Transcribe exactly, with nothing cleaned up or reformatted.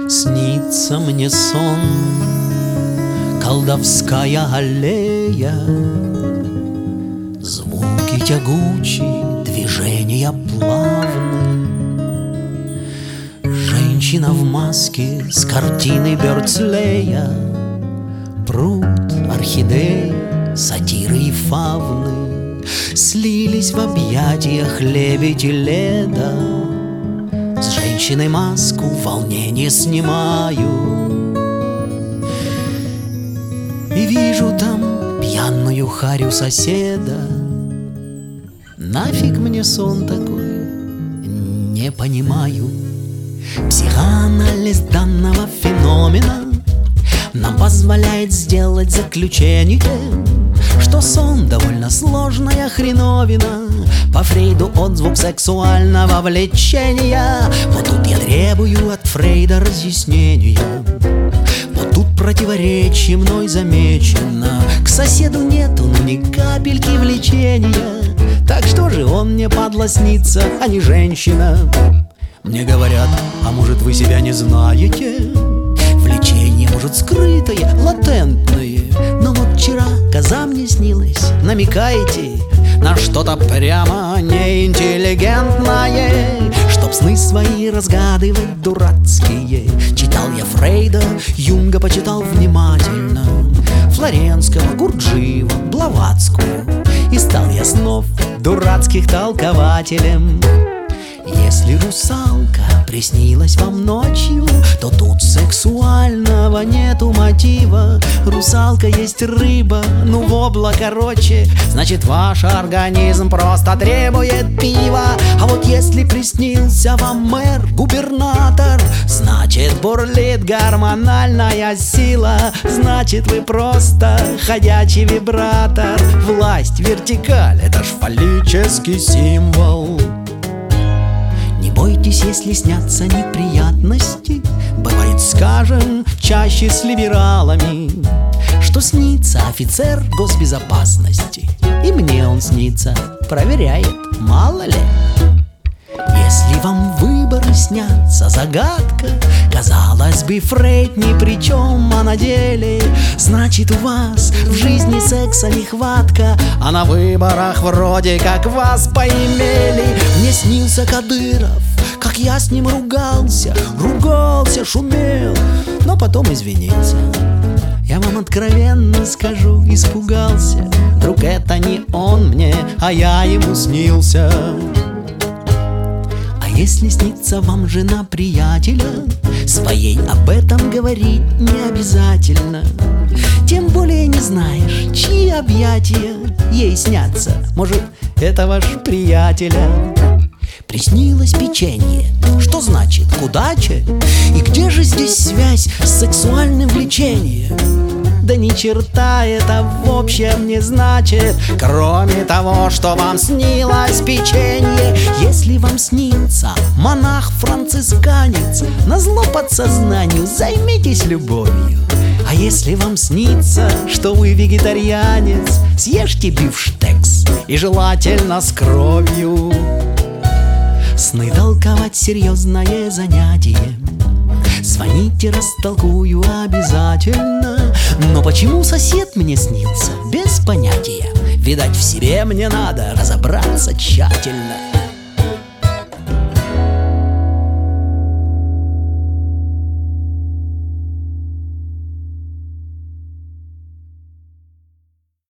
Снится мне сон, колдовская аллея, звуки тягучие, движения плавны. Женщина в маске с картины Бёрдслея, пруд, орхидеи, сатиры и фавны слились в объятиях лебедь и леда. С женщиной маску волнение снимаю и вижу там пьяную харю соседа. Нафиг мне сон такой, не понимаю. Психоанализ данного феномена нам позволяет сделать заключение, что сон довольно сложная хреновина. По Фрейду отзвук сексуального влечения. Вот тут я требую от Фрейда разъяснения. Вот тут противоречие мной замечено. К соседу нету ну ни капельки влечения. Так что же он мне, падла, снится, а не женщина? Мне говорят, а может вы себя не знаете? Влечение может скрытое, латентное. Но вот вчера коза мне снилась. Намекаете на что-то прямо неинтеллигентное, чтоб сны свои разгадывать дурацкие. Читал я Фрейда, Юнга почитал внимательно, Флоренского, Гурджиева, Блаватскую, и стал я снов дурацких толкователем. Если русалка приснилась вам ночью, то тут сексуального нету мотива. Русалка есть рыба, ну вобла короче, значит ваш организм просто требует пива. А вот если приснился вам мэр, губернатор, значит бурлит гормональная сила. Значит вы просто ходячий вибратор. Власть, вертикаль, это ж фаллический символ. Не бойтесь, если снятся неприятности. Бывает, скажем, чаще с либералами, что снится офицер госбезопасности. И мне он снится, проверяет, мало ли. Если вам выборы снятся, загадка, казалось бы, Фрейд ни при чем, а на деле значит у вас в жизни секса нехватка, а на выборах вроде как вас поимели. Мне снился Кадыров, как я с ним ругался, ругался, шумел, но потом извинился. Я вам откровенно скажу, испугался. Вдруг это не он мне, а я ему снился. Если снится вам жена приятеля, своей об этом говорить не обязательно. Тем более не знаешь, чьи объятия ей снятся. Может, это ваш приятеля. Приснилось печенье, что значит к удаче? И где же здесь связь с сексуальным влечением? Да ни черта это в общем не значит, кроме того, что вам снилось печенье. Если вам снится монах-францисканец, назло подсознанию займитесь любовью. А если вам снится, что вы вегетарианец, съешьте бифштекс и желательно с кровью. Сны толковать серьезное занятие. Звоните, растолкую обязательно. Но почему сосед мне снился, без понятия. Видать, в себе мне надо разобраться тщательно.